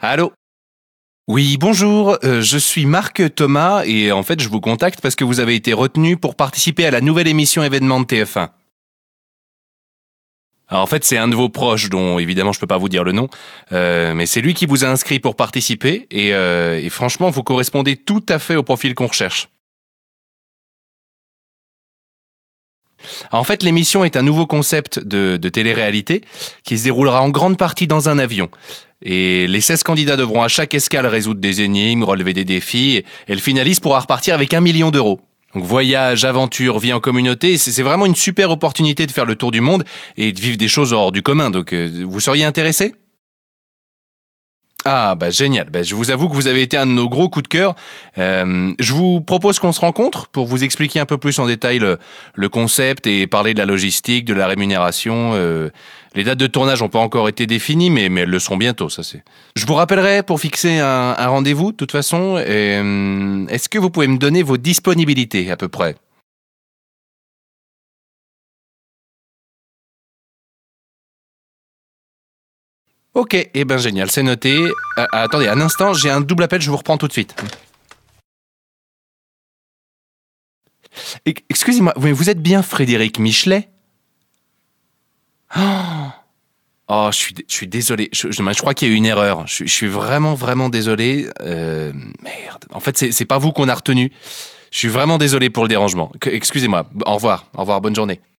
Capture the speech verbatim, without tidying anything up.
Allô? Oui, bonjour, euh, je suis Marc Thomas et en fait je vous contacte parce que vous avez été retenu pour participer à la nouvelle émission événement de T F un. Alors, en fait c'est un de vos proches dont évidemment je peux pas vous dire le nom, euh, mais c'est lui qui vous a inscrit pour participer et, euh, et franchement vous correspondez tout à fait au profil qu'on recherche. Alors, en fait l'émission est un nouveau concept de, de télé-réalité qui se déroulera en grande partie dans un avion. Et les seize candidats devront à chaque escale résoudre des énigmes, relever des défis, et le finaliste pourra repartir avec un million d'euros. Donc voyage, aventure, vie en communauté, c'est c'est vraiment une super opportunité de faire le tour du monde et de vivre des choses hors du commun. Donc euh, vous seriez intéressé? Ah bah génial, bah, je vous avoue que vous avez été un de nos gros coups de cœur. Euh, je vous propose qu'on se rencontre pour vous expliquer un peu plus en détail le, le concept et parler de la logistique, de la rémunération. Euh, les dates de tournage n'ont pas encore été définies, mais, mais elles le seront bientôt, ça c'est. Je vous rappellerai pour fixer un, un rendez-vous de toute façon. Et, euh, est-ce que vous pouvez me donner vos disponibilités à peu près? Ok, eh ben génial, c'est noté. Ah, ah, attendez, un instant, j'ai un double appel, je vous reprends tout de suite. E- Excusez-moi, mais vous êtes bien Frédéric Michelet? Oh, oh, je suis, dé- je suis désolé. Je, je- je crois qu'il y a eu une erreur. Je, suis je suis vraiment, vraiment désolé. Euh, merde. En fait, c'est c'est pas vous qu'on a retenu. Je suis vraiment désolé pour le dérangement. Que- Excusez-moi. Au revoir. Au revoir. Bonne journée.